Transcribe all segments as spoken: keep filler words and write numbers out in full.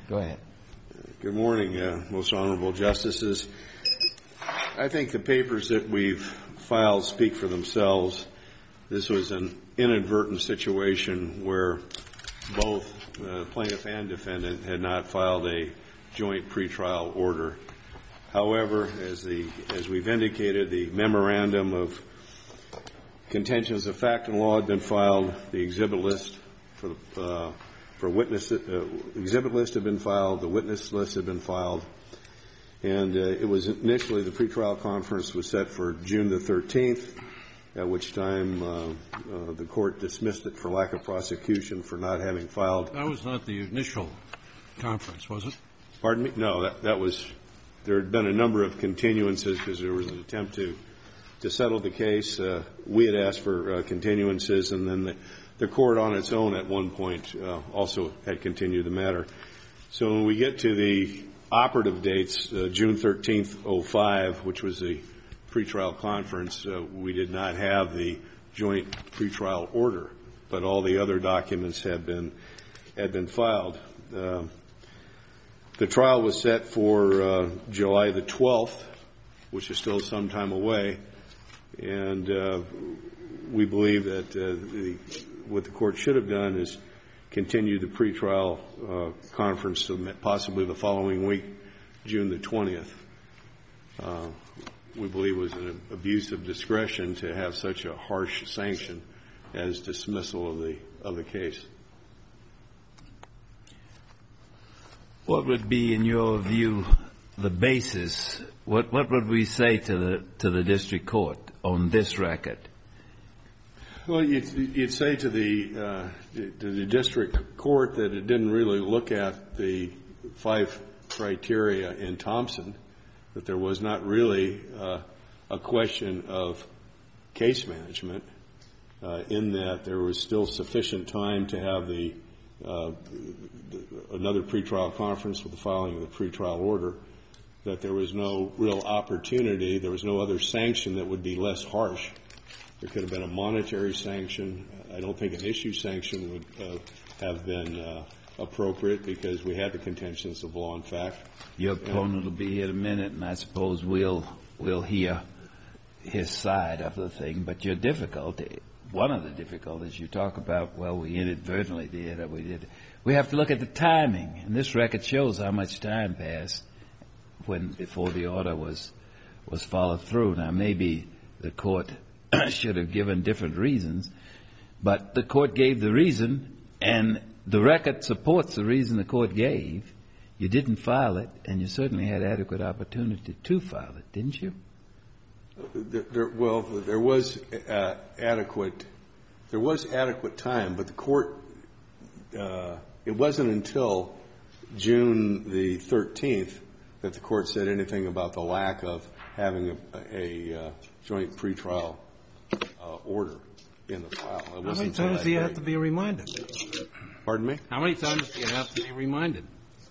Go ahead. Good morning, uh, most honorable justices. I think the papers that we've filed speak for themselves. This was an inadvertent situation where both uh, plaintiff and defendant had not filed a joint pretrial order. However, as the as we've indicated, the memorandum of contentions of fact and law had been filed. The exhibit list for the uh, for witness uh, exhibit list had been filed. The witness list had been filed, and uh, it was initially the pretrial conference was set for June the thirteenth, at which time uh, uh, the court dismissed it for lack of prosecution for not having filed. That was not the initial conference, was it? Pardon me? No, that that was. There had been a number of continuances because there was an attempt to to settle the case. Uh, we had asked for uh, continuances, and then the, the court on its own at one point uh, also had continued the matter. So when we get to the operative dates, uh, June thirteenth, oh five, which was the pretrial conference, uh, we did not have the joint pretrial order, but all the other documents had been had been filed. Uh, the trial was set for uh, July the twelfth, which is still some time away. And uh, we believe that uh, the, what the court should have done is continue the pretrial uh, conference to possibly the following week, June the twentieth. Uh, we believe it was an abuse of discretion to have such a harsh sanction as dismissal of the of the case. What would be, in your view, the basis? What what would we say to the to the district court on this record? Well, you'd, you'd say to the uh, to the district court that it didn't really look at the five criteria in Thompson, that there was not really uh, a question of case management, uh, in that there was still sufficient time to have the, uh, the another pretrial conference with the filing of the pretrial order, that there was no real opportunity, there was no other sanction that would be less harsh. There could have been a monetary sanction. I don't think an issue sanction would uh, have been uh, appropriate because we had the contentions of law and fact. Your opponent will be here in a minute, and I suppose we'll we'll hear his side of the thing. But your difficulty, one of the difficulties you talk about, well, we inadvertently did, or we did. We have to look at the timing, and this record shows how much time passed when before the order was was followed through. Now, maybe the court should have given different reasons, but the court gave the reason, and the record supports the reason the court gave. You didn't file it, and you certainly had adequate opportunity to file it, didn't you? There, there, well, there was uh, adequate there was adequate time, but the court uh, it wasn't until June the thirteenth that the court said anything about the lack of having a, a uh, joint pretrial uh, order in the file. It How many wasn't times do you day. have to be reminded? Pardon me? How many times do you have to be reminded?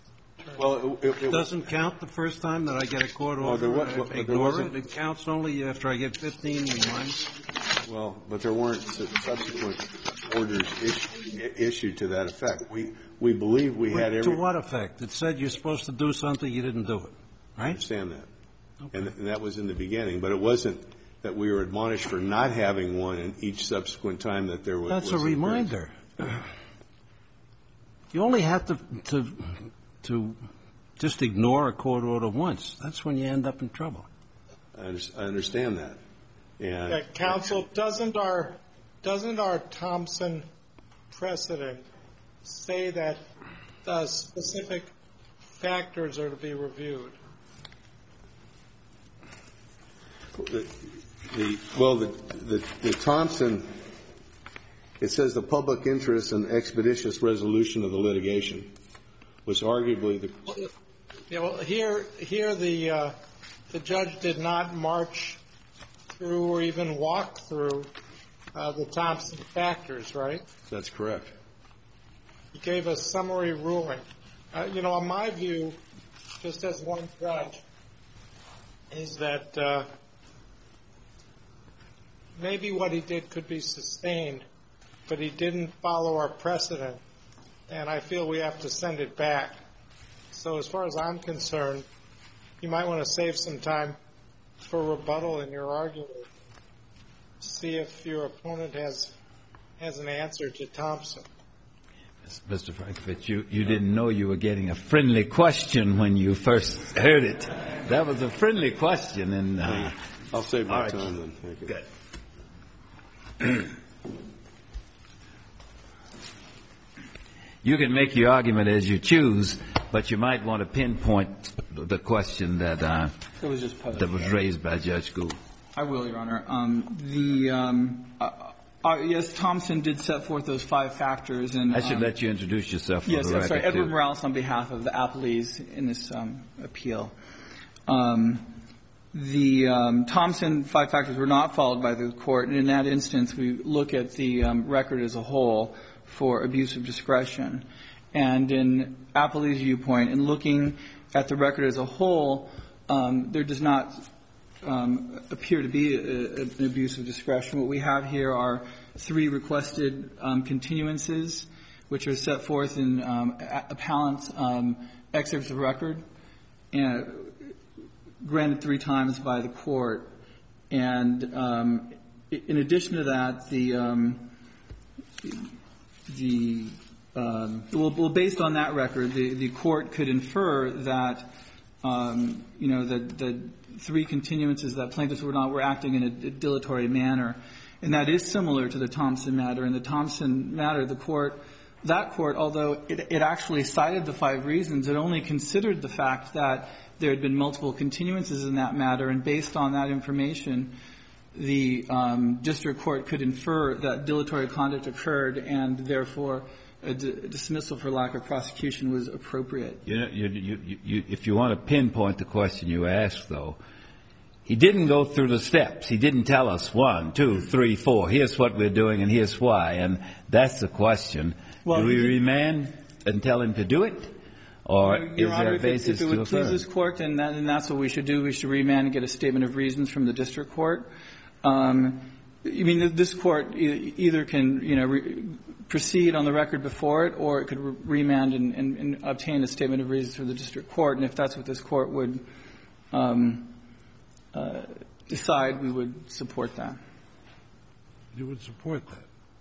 Well, it, it, It doesn't count the first time that I get a court Well, order. there was- I well, there ignore wasn't- it. It counts only after I get fifteen reminders. Well, but there weren't su- subsequent orders issued, issued to that effect. We we believe we had every. To what effect? It said you're supposed to do something, you didn't do it, I right? understand that, Okay. and, and that was in the beginning. But it wasn't that we were admonished for not having one in each subsequent time that there was. That's was a reminder. You only have to to to just ignore a court order once. That's when you end up in trouble. I, under, I understand that. And Yeah, counsel, doesn't our doesn't our Thompson precedent say that uh, specific factors are to be reviewed? the, the well, the, the the Thompson. It says the public interest and expeditious resolution of the litigation was arguably the. Yeah, well, here here the uh, the judge did not march through or even walk through uh, the Thompson factors, right? That's correct. He gave a summary ruling. Uh, you know, in my view, just as one judge, is that uh, maybe what he did could be sustained, but he didn't follow our precedent, and I feel we have to send it back So as far as I'm concerned, you might want to save some time for rebuttal in your argument. See if your opponent has has an answer to Thompson. Mister Frankovich, you, you didn't know you were getting a friendly question when you first heard it. That was a friendly question. And uh, I'll save my right. time then. Thank you. Good. You can make your argument as you choose, but you might want to pinpoint the question that uh, It was just posed. that was raised by Judge Gould. I will, Your Honor. Um, the um, uh, uh, yes, Thompson did set forth those five factors, and I should um, let you introduce yourself for yes, the I'm record, sorry, Edward too. Morales on behalf of the appellees in this um, appeal. Um, the um, Thompson five factors were not followed by the court, and in that instance, we look at the um, record as a whole for abuse of discretion. And in appellee's viewpoint, in looking at the record as a whole, um, there does not um, appear to be a, a, an abuse of discretion. What we have here are three requested um, continuances, which are set forth in um, appellant's um, excerpts of record, and granted three times by the court. And um, in addition to that, the um, the um, well, well, based on that record, the, the court could infer that um, you know the, the three continuances that plaintiffs were not were acting in a dilatory manner, and that is similar to the Thompson matter. In the Thompson matter, the court, that court, although it, it actually cited the five reasons, it only considered the fact that there had been multiple continuances in that matter, and based on that information, the um, district court could infer that dilatory conduct occurred, and therefore a d- dismissal for lack of prosecution was appropriate. You know, you, you, you, if you want to pinpoint the question you asked, though, he didn't go through the steps. He didn't tell us one, two, three, four. Here's what we're doing, and here's why. And that's the question. Well, do we remand and tell him to do it, or Your is Honor, there a if it, basis if it to would please affirm? this court, then, that, then that's what we should do. We should remand and get a statement of reasons from the district court. Um, I mean, this court e- either can, you know, re- proceed on the record before it, or it could re- remand and, and, and obtain a statement of reasons from the district court. And if that's what this court would um, uh, decide, we would support that. You would support that.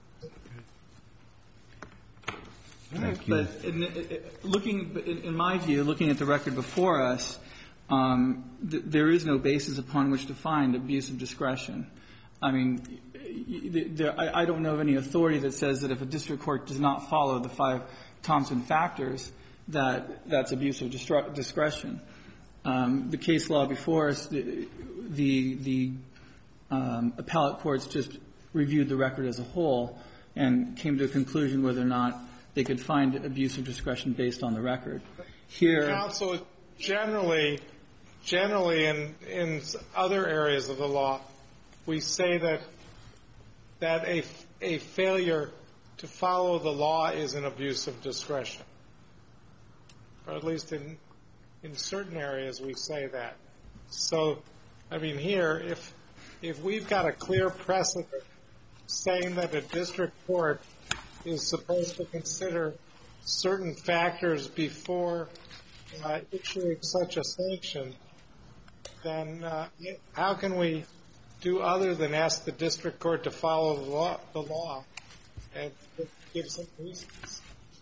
Thank you. But in, in, looking, in, in my view, looking at the record before us, um, th- there is no basis upon which to find abuse of discretion. I mean, there, I, I don't know of any authority that says that if a district court does not follow the five Thompson factors, that that's abuse of distru- discretion. Um, the case law before us, the the, the um, appellate courts just reviewed the record as a whole and came to a conclusion whether or not they could find abuse of discretion based on the record. Here, Counsel, generally, generally in in other areas of the law, we say that that a a failure to follow the law is an abuse of discretion, or at least in in certain areas we say that. So, I mean, here, if if we've got a clear precedent saying that a district court is supposed to consider certain factors before uh, issuing such a sanction, then uh, how can we do other than ask the district court to follow the law, the law and give some reasons?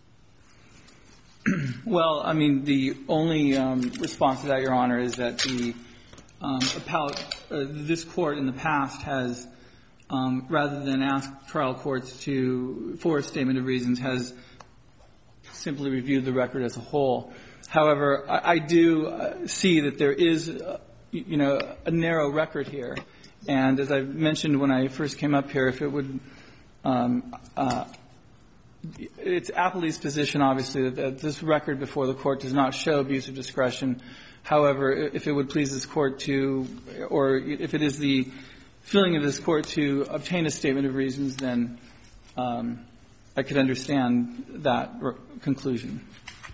well, I mean, the only um, response to that, Your Honor, is that the um, appellate, uh, this court in the past has, um, rather than ask trial courts to, for a statement of reasons, has simply reviewed the record as a whole. However, I, I do uh, see that there is, uh, you know, a narrow record here. And as I mentioned when I first came up here, if it would, um, uh, it's appellee's position, obviously, that, that this record before the court does not show abuse of discretion. However, if it would please this court to, or if it is the feeling of this court to obtain a statement of reasons, then um, I could understand that re- conclusion.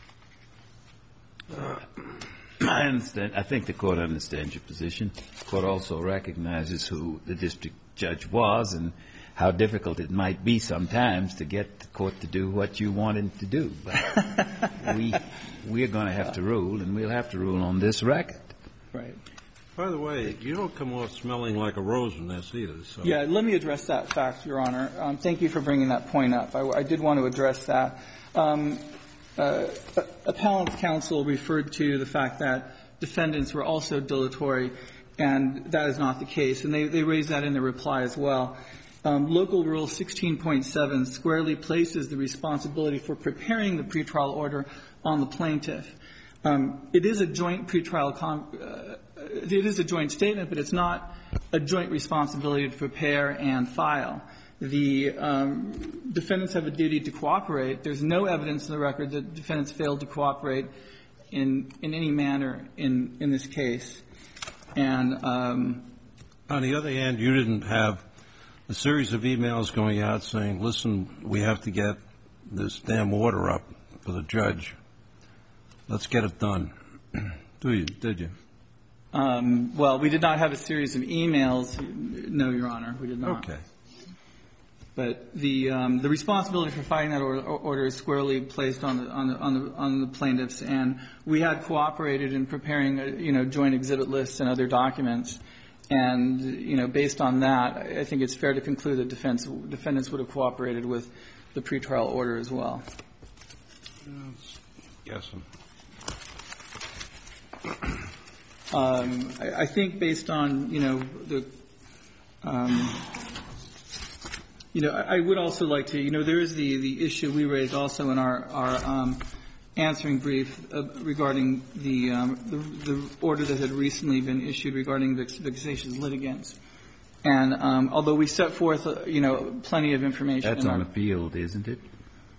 Uh, I understand. I think the court understands your position. The court also recognizes who the district judge was and how difficult it might be sometimes to get the court to do what you want it to do. But we, we're going to have to rule, and we'll have to rule on this record. Right. By the way, you don't come off smelling like a rose in this either. So. Yeah, let me address that fact, Your Honor. Um, thank you for bringing that point up. I, I did want to address that. Um, uh, appellant's counsel referred to the fact that defendants were also dilatory, and that is not the case. And they, they raised that in their reply as well. Um, Local Rule sixteen point seven squarely places the responsibility for preparing the pretrial order on the plaintiff. Um, it is a joint pretrial con- uh, it is a joint statement, but it's not a joint responsibility to prepare and file. The um, defendants have a duty to cooperate. There's no evidence in the record that defendants failed to cooperate in in any manner in in this case. And um, on the other hand, you didn't have a series of emails going out saying, listen, we have to get this damn order up for the judge. Let's get it done. Do you? Did you? Um, well, we did not have a series of emails. No, Your Honor, we did not. Okay. But the um, the responsibility for filing that order, order is squarely placed on the on the on the on the plaintiffs, and we had cooperated in preparing, uh, you know, joint exhibit lists and other documents. And, you know, based on that, I think it's fair to conclude that defense, defendants would have cooperated with the pretrial order as well. Yes. Um, I, I think based on, you know, the, um, you know, I, I would also like to, you know, there is the, the issue we raised also in our, our um, answering brief uh, regarding the, um, the the order that had recently been issued regarding vex- vexatious litigants. And um, although we set forth, uh, you know, plenty of information. That's in on our, appeal, isn't it?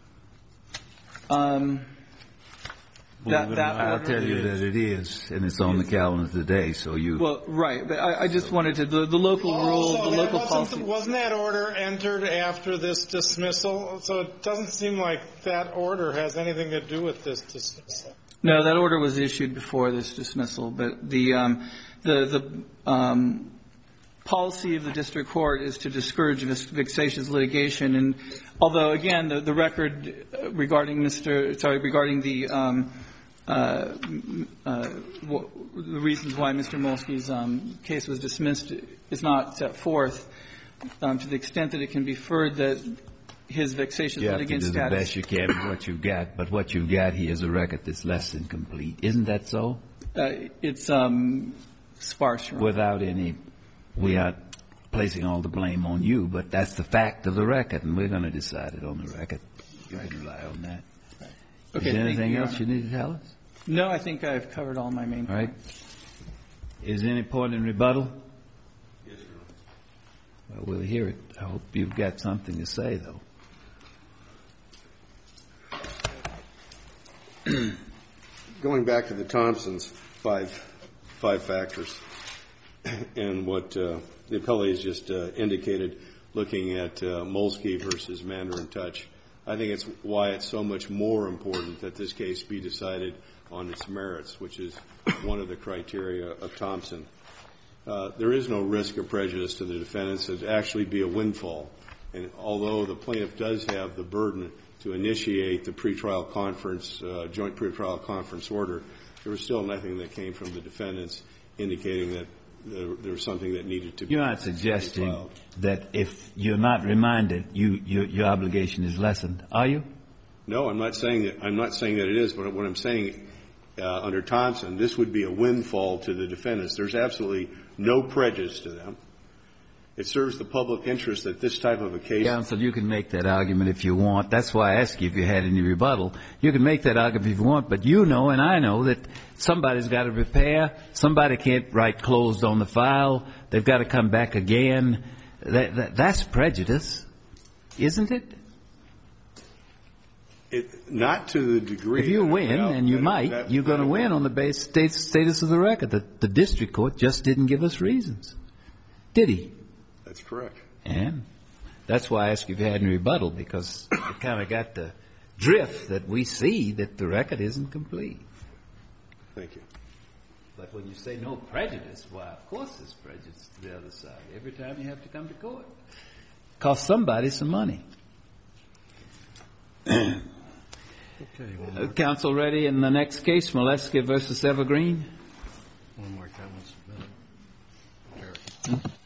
Um, that, that I'll order, tell you that it is, and it's on the calendar today, so you... Well, right, but I, I just wanted to, the, the local rule, Also, the that local wasn't, policy... Wasn't that order entered after this dismissal? So it doesn't seem like that order has anything to do with this dismissal. No, that order was issued before this dismissal, but the, um, the, the, um, policy of the district court is to discourage vexatious litigation. And although, again, the, the record regarding Mister sorry, regarding the, um, uh, uh, w- the reasons why Mister Molsky's um, case was dismissed is not set forth, um, to the extent that it can be inferred that his vexatious you have to litigant do the status. best you can with what you've got, but what you've got here is a record that's less than complete. Isn't that so? Uh, it's um, sparse. Your Honor. Without any, we are placing all the blame on you, but that's the fact of the record, and we're going to decide it on the record. You can rely on that. Okay, is there thank anything you, else Your you need to tell us? No, I think I've covered all my main All right. points. Is there any point in rebuttal? Yes, Your Well, we'll hear it. I hope you've got something to say, though. Going back to the Thompsons five five factors and what uh, the appellee has just uh, indicated, looking at uh, Molsky versus Mandarin Touch, I think it's why it's so much more important that this case be decided on its merits, which is one of the criteria of Thompson. Uh, there is no risk of prejudice to the defendants. It would actually be a windfall. And although the plaintiff does have the burden to initiate the pretrial conference, uh, joint pretrial conference order, there was still nothing that came from the defendants indicating that there, there was something that needed to be You're not suggesting filed. that if you're not reminded, you, your, your obligation is lessened, are you? No, I'm not saying that. I'm not saying that it is. But what I'm saying, uh, under Thompson, this would be a windfall to the defendants. There's absolutely no prejudice to them. It serves the public interest that this type of a case. Counsel, you can make that argument if you want. That's why I asked you if you had any rebuttal. You can make that argument if you want, but you know and I know that somebody's got to prepare. Somebody can't write closed on the file. They've got to come back again. That, that, that's prejudice, isn't it? It, not to the degree. If you that- win, that- and you that- might, that- you're going to that- win on the base state, status of the record. The, the district court just didn't give us reasons, did he? That's correct. And that's why I asked you if you had any rebuttal, because it kind of got the drift that we see that the record isn't complete. Thank you. But when you say no prejudice, why, of course there's prejudice to the other side every time you have to come to court. cost somebody some money. Okay. One Uh, more. Counsel ready in the next case, Molesky versus Evergreen? One more. That one's submitted. Jerry.